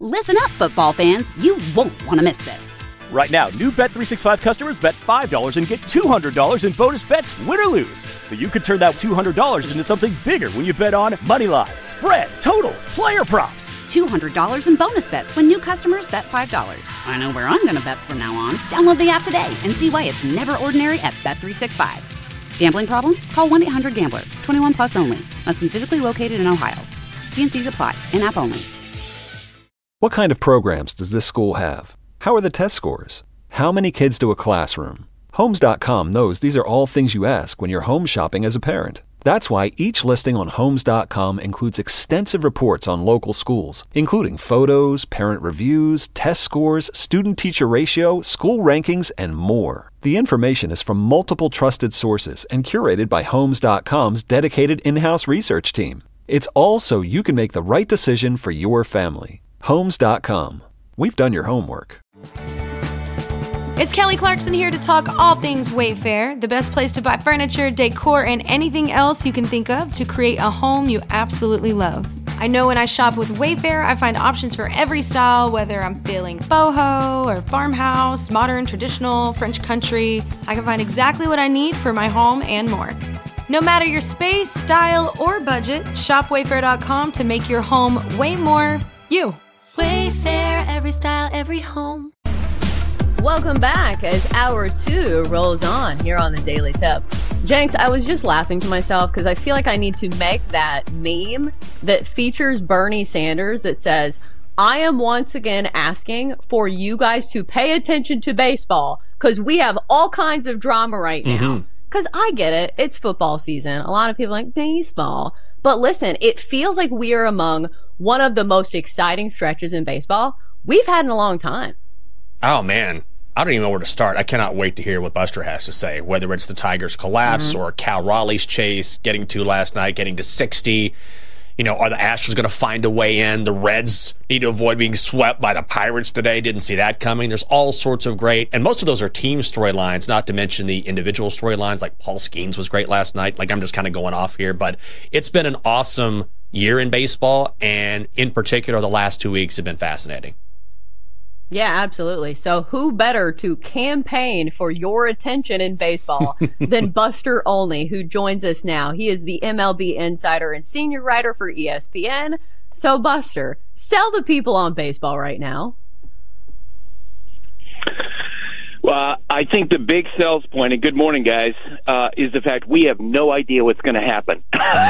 Listen up, football fans. You won't want to miss this. Right now, new Bet365 customers bet $5 and get $200 in bonus bets, win or lose. So you could turn that $200 into something bigger when you bet on money line, spread, totals, player props. $200 in bonus bets when new customers bet $5. I know where I'm going to bet from now on. Download the app today and see why it's never ordinary at Bet365. Gambling problem? Call 1-800-GAMBLER. 21 plus only. Must be physically located in Ohio. T&Cs apply. In-app only. What kind of programs does this school have? How are the test scores? How many kids do a classroom? Homes.com knows these are all things you ask when you're home shopping as a parent. That's why each listing on Homes.com includes extensive reports on local schools, including photos, parent reviews, test scores, student-teacher ratio, school rankings, and more. The information is from multiple trusted sources and curated by Homes.com's dedicated in-house research team. It's all so you can make the right decision for your family. Homes.com. We've done your homework. It's Kelly Clarkson here to talk all things Wayfair, the best place to buy furniture, decor, and anything else you can think of to create a home you absolutely love. I know when I shop with Wayfair, I find options for every style, whether I'm feeling boho or farmhouse, modern, traditional, French country. I can find exactly what I need for my home and more. No matter your space, style, or budget, shop Wayfair.com to make your home way more you. Wayfair, every style, every home. Welcome back as Hour 2 rolls on here on the Daily Tip. Jenks, I was just laughing to myself because I feel like I need to make that meme that features Bernie Sanders that says, I am once again asking for you guys to pay attention to baseball because we have all kinds of drama right now. Because I get it. It's football season. A lot of people like baseball. But listen, it feels like we are among one of the most exciting stretches in baseball we've had in a long time. Oh, man. I don't even know where to start. I cannot wait to hear what Buster has to say, whether it's the Tigers' collapse or Cal Raleigh's chase, getting to last night, getting to 60. You know, are the Astros going to find a way in? The Reds need to avoid being swept by the Pirates today. Didn't see that coming. There's all sorts of great, and most of those are team storylines, not to mention the individual storylines, like Paul Skeens was great last night. Like, I'm just kind of going off here, but it's been an awesome year in baseball, and in particular, the last 2 weeks have been fascinating. Yeah, absolutely. So who better to campaign for your attention in baseball than Buster Olney, who joins us now. He is the MLB insider and senior writer for ESPN. So, Buster, sell the people on baseball right now. Well, I think the big sales point, and good morning, guys, is the fact we have no idea what's going to happen.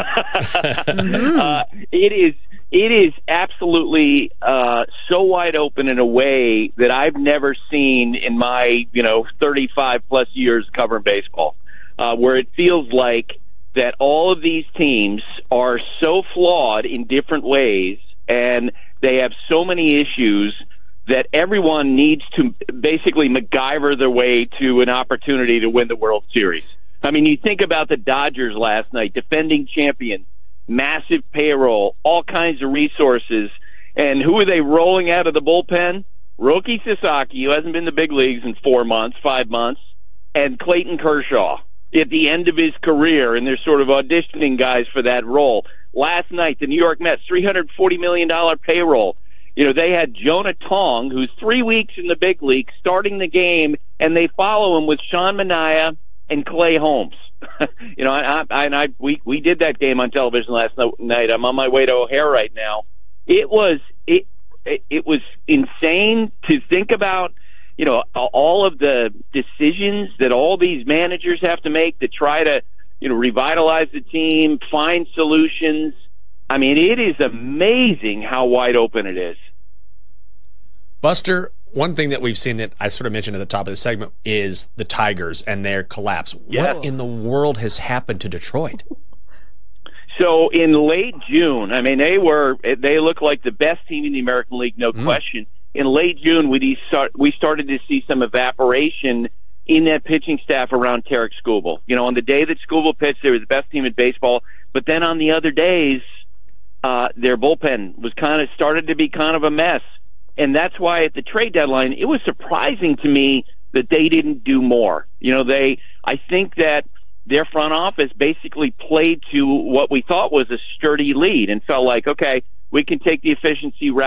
It is absolutely so wide open in a way that I've never seen in my 35 plus years covering baseball, where it feels like that all of these teams are so flawed in different ways, and they have so many issues that everyone needs to basically MacGyver their way to an opportunity to win the World Series. I mean, you think about the Dodgers last night, defending champions, massive payroll, all kinds of resources, and who are they rolling out of the bullpen? Roki Sasaki, who hasn't been in the big leagues in 5 months, and Clayton Kershaw at the end of his career, and they're sort of auditioning guys for that role. Last night, the New York Mets, $340 million payroll. You know, they had Jonah Tong, who's 3 weeks in the big league, starting the game, and they follow him with Sean Manaea and Clay Holmes. We did that game on television last night. I'm on my way to O'Hare right now. It was insane to think about, all of the decisions that all these managers have to make to try to, revitalize the team, find solutions. I mean, it is amazing how wide open it is. Buster, one thing that we've seen that I sort of mentioned at the top of the segment is the Tigers and their collapse. Yeah. What in the world has happened to Detroit? So in late June, I mean, they look like the best team in the American League, no question. In late June, we started to see some evaporation in that pitching staff around Tarik Skubal. On the day that Skubal pitched, they were the best team in baseball. But then on the other days, their bullpen was started to be kind of a mess. And that's why at the trade deadline, it was surprising to me that they didn't do more. I think that their front office basically played to what we thought was a sturdy lead and felt like, okay, we can take the efficiency route.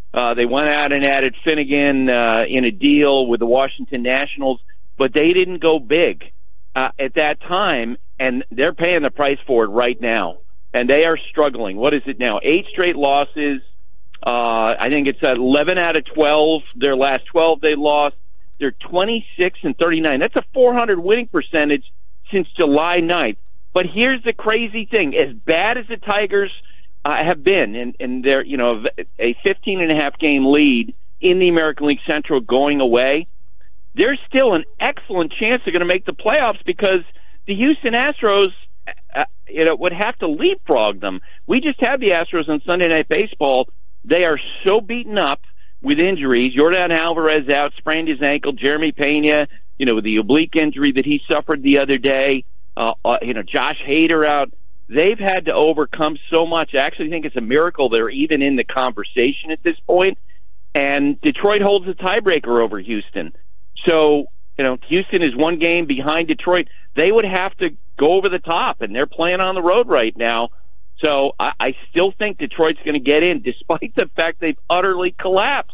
They went out and added Finnegan in a deal with the Washington Nationals, but they didn't go big at that time, and they're paying the price for it right now. And they are struggling. What is it now? 8 straight losses. I think it's 11 out of 12. Their last 12 they lost. They're 26-39. That's a 400 winning percentage since July 9th. But here's the crazy thing. As bad as the Tigers have been, and they're, a 15.5 game lead in the American League Central going away, there's still an excellent chance they're going to make the playoffs because the Houston Astros would have to leapfrog them. We just had the Astros on Sunday Night Baseball. They are so beaten up with injuries. Jordan Alvarez out, sprained his ankle. Jeremy Pena, with the oblique injury that he suffered the other day. Josh Hader out. They've had to overcome so much. I actually think it's a miracle they're even in the conversation at this point. And Detroit holds the tiebreaker over Houston. So, Houston is 1 game behind Detroit. They would have to go over the top, and they're playing on the road right now. So I still think Detroit's going to get in, despite the fact they've utterly collapsed.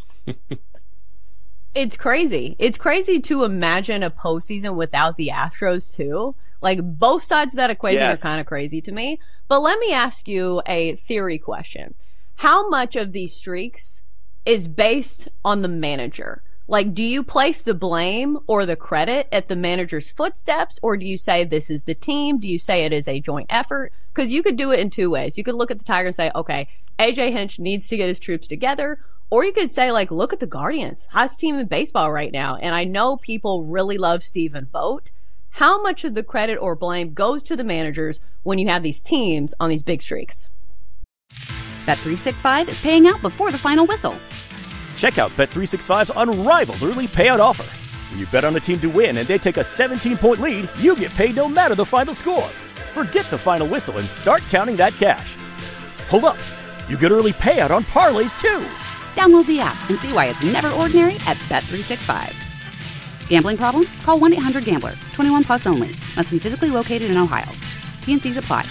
It's crazy. It's crazy to imagine a postseason without the Astros, too. Like, both sides of that equation are kind of crazy to me. But let me ask you a theory question. How much of these streaks is based on the manager? Like, do you place the blame or the credit at the manager's footsteps, or do you say this is the team? Do you say it is a joint effort? Because you could do it in 2 ways. You could look at the Tigers and say, okay, AJ Hinch needs to get his troops together. Or you could say, look at the Guardians. Hottest team in baseball right now. And I know people really love Stephen Vogt. How much of the credit or blame goes to the managers when you have these teams on these big streaks? Bet365 is paying out before the final whistle. Check out Bet365's unrivaled early payout offer. When you bet on a team to win and they take a 17-point lead, you get paid no matter the final score. Forget the final whistle and start counting that cash. Hold up. You get early payout on parlays, too. Download the app and see why it's never ordinary at Bet365. Gambling problem? Call 1-800-GAMBLER. 21 plus only. Must be physically located in Ohio. T&Cs apply.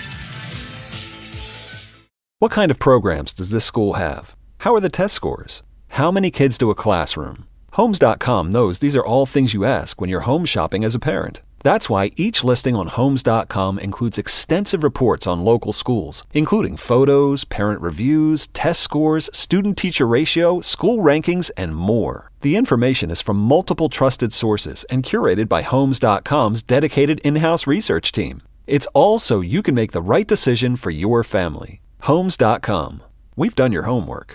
What kind of programs does this school have? How are the test scores? How many kids do a classroom? Homes.com knows these are all things you ask when you're home shopping as a parent. That's why each listing on Homes.com includes extensive reports on local schools, including photos, parent reviews, test scores, student-teacher ratio, school rankings, and more. The information is from multiple trusted sources and curated by Homes.com's dedicated in-house research team. It's all so you can make the right decision for your family. Homes.com. We've done your homework.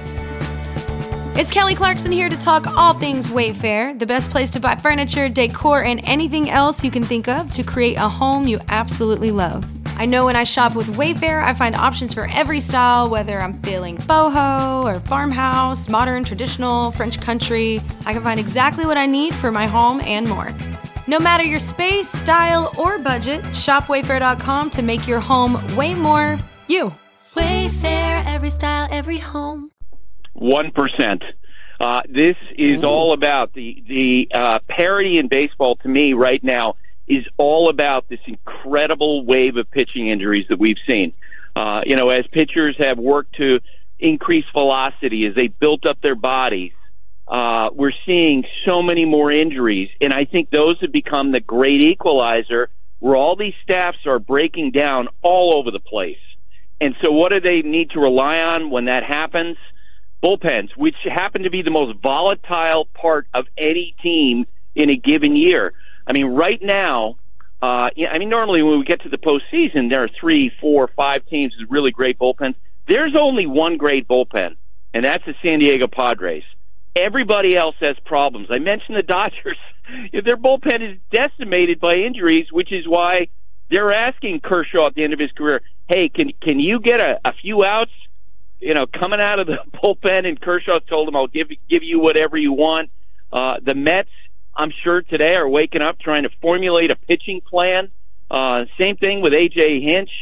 It's Kelly Clarkson here to talk all things Wayfair, the best place to buy furniture, decor, and anything else you can think of to create a home you absolutely love. I know when I shop with Wayfair, I find options for every style, whether I'm feeling boho or farmhouse, modern, traditional, French country. I can find exactly what I need for my home and more. No matter your space, style, or budget, shop Wayfair.com to make your home way more you. Wayfair, every style, every home. 1%. This is all about the parity in baseball. To me, right now, is all about this incredible wave of pitching injuries that we've seen. As pitchers have worked to increase velocity, as they built up their bodies, we're seeing so many more injuries, and I think those have become the great equalizer, where all these staffs are breaking down all over the place. And so, what do they need to rely on when that happens? Bullpens, which happen to be the most volatile part of any team in a given year. I mean, right now, normally when we get to the postseason, there are 3, 4, 5 teams with really great bullpens. There's only one great bullpen, and that's the San Diego Padres. Everybody else has problems. I mentioned the Dodgers. Their bullpen is decimated by injuries, which is why they're asking Kershaw at the end of his career, hey, can you get a few outs? Coming out of the bullpen, and Kershaw told him, I'll give you whatever you want. The Mets, I'm sure today, are waking up trying to formulate a pitching plan. Same thing with A.J. Hinch.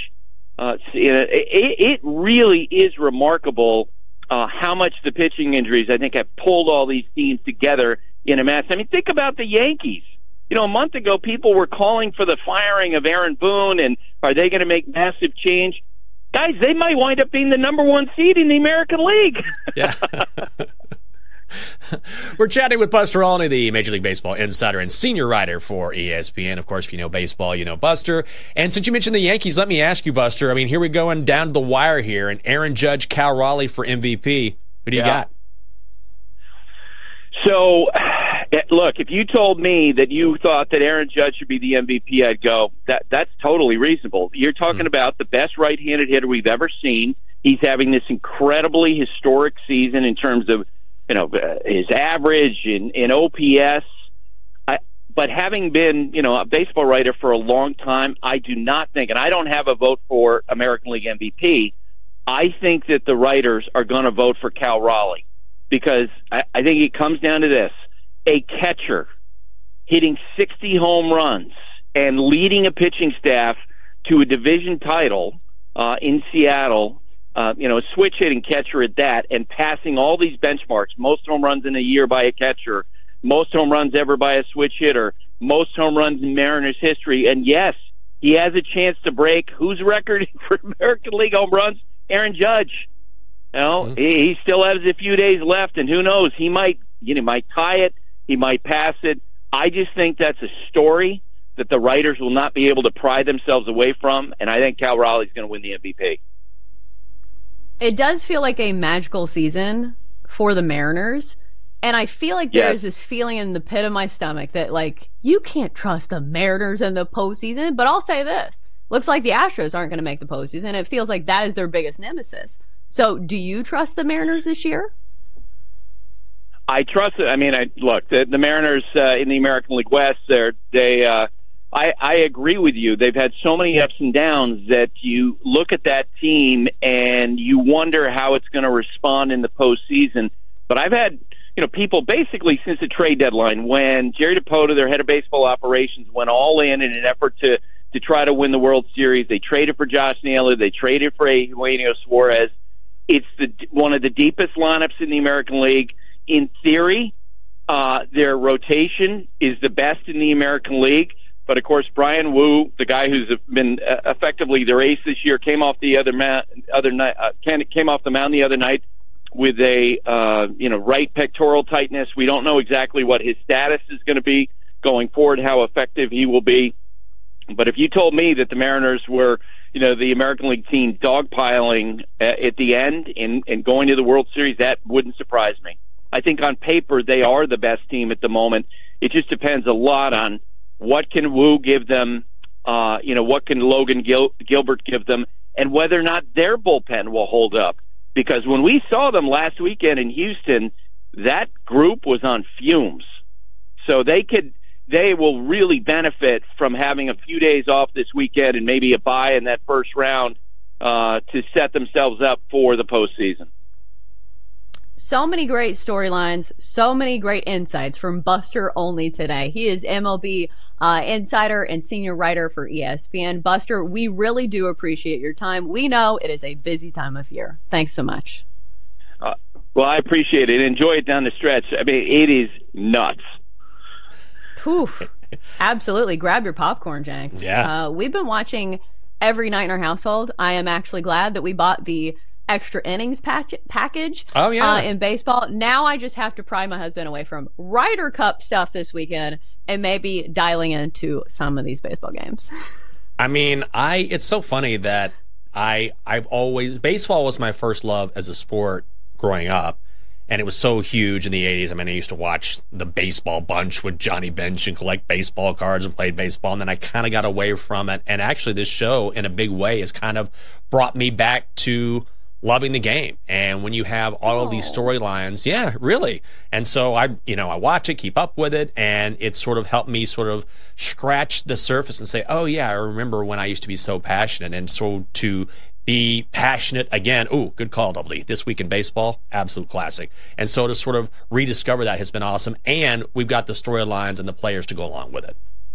It really is remarkable how much the pitching injuries, I think, have pulled all these teams together in a mess. I mean, think about the Yankees. A month ago, people were calling for the firing of Aaron Boone, and are they going to make massive change? guys, they might wind up being the number one seed in the American League. Yeah. We're chatting with Buster Olney, the Major League Baseball insider and senior writer for ESPN. Of course, if you know baseball, you know Buster. And since you mentioned the Yankees, let me ask you, Buster. I mean, here we're going down to the wire here, and Aaron Judge, Cal Raleigh for MVP. Who do you got? So, look, if you told me that you thought that Aaron Judge should be the MVP, I'd go, that's totally reasonable. You're talking about the best right-handed hitter we've ever seen. He's having this incredibly historic season in terms of, his average in OPS. But having been, a baseball writer for a long time, I do not think, and I don't have a vote for American League MVP, I think that the writers are going to vote for Cal Raleigh. Because I think it comes down to this. A catcher hitting 60 home runs and leading a pitching staff to a division title in Seattle, a switch-hitting catcher at that, and passing all these benchmarks, most home runs in a year by a catcher, most home runs ever by a switch hitter, most home runs in Mariners history. And, yes, he has a chance to break whose record for American League home runs? Aaron Judge. He still has a few days left, and who knows? He might tie it. He might pass it. I just think that's a story that the writers will not be able to pry themselves away from, and I think Cal Raleigh's going to win the MVP. It does feel like a magical season for the Mariners, and I feel like there's this feeling in the pit of my stomach that, you can't trust the Mariners in the postseason, but I'll say this. Looks like the Astros aren't going to make the postseason. It feels like that is their biggest nemesis. So, do you trust the Mariners this year? I trust it. Look, the Mariners in the American League West, I agree with you. They've had so many ups and downs that you look at that team and you wonder how it's going to respond in the postseason. But I've had, people basically since the trade deadline when Jerry Dipoto, their head of baseball operations, went all in an effort to try to win the World Series. They traded for Josh Naylor. They traded for Eugenio Suarez. It's one of the deepest lineups in the American League. In theory, their rotation is the best in the American League. But, of course, Brian Wu, the guy who's been effectively their ace this year, came off the came off the mound the other night with a right pectoral tightness. We don't know exactly what his status is going to be going forward, how effective he will be. But if you told me that the Mariners were, the American League team dogpiling at the end and going to the World Series, that wouldn't surprise me. I think on paper they are the best team at the moment. It just depends a lot on what can Wu give them, what can Logan Gilbert give them, and whether or not their bullpen will hold up. Because when we saw them last weekend in Houston, that group was on fumes. So they will really benefit from having a few days off this weekend and maybe a bye in that first round to set themselves up for the postseason. So many great storylines, so many great insights from Buster Olney today. He is MLB insider and senior writer for ESPN. Buster, we really do appreciate your time. We know it is a busy time of year. Thanks so much. Well, I appreciate it. Enjoy it down the stretch. It is nuts. Poof. Absolutely. Grab your popcorn, Jenks. Yeah. We've been watching every night in our household. I am actually glad that we bought the extra innings package in baseball. Now I just have to pry my husband away from Ryder Cup stuff this weekend and maybe dialing into some of these baseball games. It's so funny that baseball was my first love as a sport growing up. And it was so huge in the 80s. I used to watch the Baseball Bunch with Johnny Bench and collect baseball cards and played baseball. And then I kind of got away from it. And actually this show, in a big way, has kind of brought me back to loving the game. And when you have all of these storylines, yeah, really. And so I watch it, keep up with it, and it sort of helped me sort of scratch the surface and say, oh yeah, I remember when I used to be so passionate. And so to be passionate again. Ooh, good call, Double D. This Week in Baseball, absolute classic. And so to sort of rediscover that has been awesome. And we've got the storylines and the players to go along with it.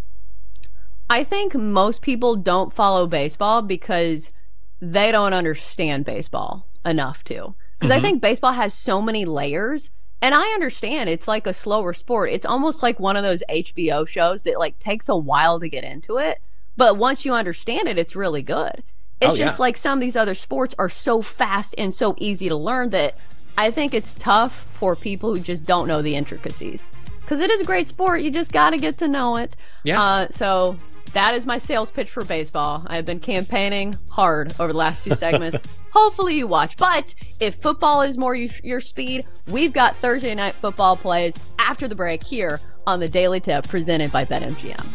I think most people don't follow baseball because they don't understand baseball enough to. Because I think baseball has so many layers. And I understand it's like a slower sport. It's almost like one of those HBO shows that takes a while to get into it. But once you understand it, it's really good. It's just like some of these other sports are so fast and so easy to learn that I think it's tough for people who just don't know the intricacies. Because it is a great sport. You just got to get to know it. Yeah. So that is my sales pitch for baseball. I've been campaigning hard over the last 2 segments. Hopefully you watch. But if football is more your speed, we've got Thursday Night Football plays after the break here on the Daily Tip presented by BetMGM.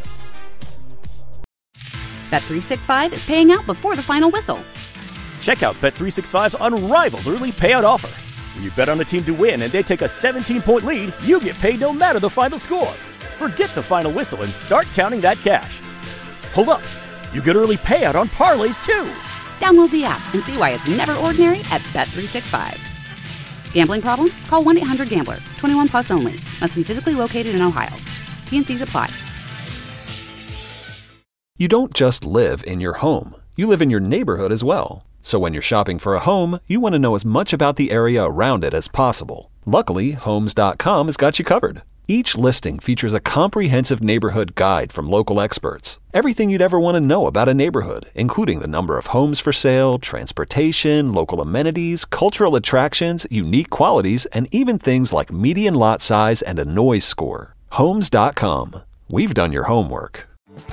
Bet365 is paying out before the final whistle. Check out Bet365's unrivaled early payout offer. When you bet on a team to win and they take a 17-point lead, you get paid no matter the final score. Forget the final whistle and start counting that cash. Hold up. You get early payout on parlays, too. Download the app and see why it's never ordinary at Bet365. Gambling problem? Call 1-800-GAMBLER. 21 plus only. Must be physically located in Ohio. T&Cs apply. You don't just live in your home. You live in your neighborhood as well. So when you're shopping for a home, you want to know as much about the area around it as possible. Luckily, Homes.com has got you covered. Each listing features a comprehensive neighborhood guide from local experts. Everything you'd ever want to know about a neighborhood, including the number of homes for sale, transportation, local amenities, cultural attractions, unique qualities, and even things like median lot size and a noise score. Homes.com. We've done your homework.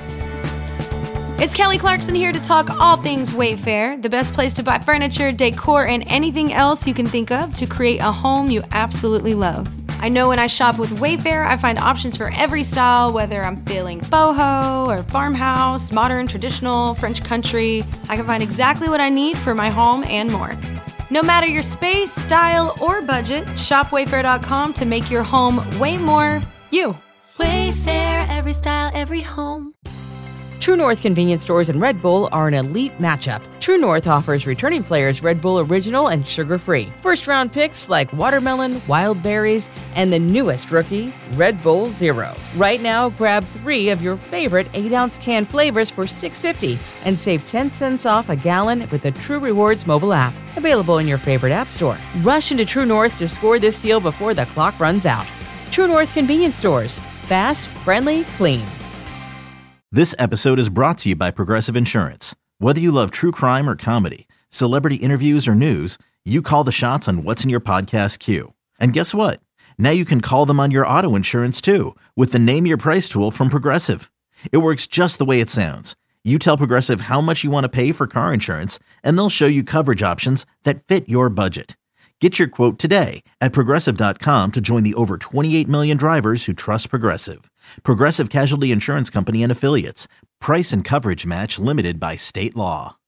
It's Kelly Clarkson here to talk all things Wayfair, the best place to buy furniture, decor, and anything else you can think of to create a home you absolutely love. I know when I shop with Wayfair, I find options for every style, whether I'm feeling boho or farmhouse, modern, traditional, French country. I can find exactly what I need for my home and more. No matter your space, style, or budget, shop Wayfair.com to make your home way more you. Wayfair, every style, every home. True North convenience stores and Red Bull are an elite matchup. True North offers returning players Red Bull Original and sugar-free. First-round picks like watermelon, wild berries, and the newest rookie, Red Bull Zero. Right now, grab 3 of your favorite 8-ounce can flavors for $6.50 and save 10 cents off a gallon with the True Rewards mobile app. Available in your favorite app store. Rush into True North to score this deal before the clock runs out. True North convenience stores. Fast, friendly, clean. This episode is brought to you by Progressive Insurance. Whether you love true crime or comedy, celebrity interviews or news, you call the shots on what's in your podcast queue. And guess what? Now you can call them on your auto insurance too with the Name Your Price tool from Progressive. It works just the way it sounds. You tell Progressive how much you want to pay for car insurance, and they'll show you coverage options that fit your budget. Get your quote today at Progressive.com to join the over 28 million drivers who trust Progressive. Progressive Casualty Insurance Company and Affiliates. Price and coverage match limited by state law.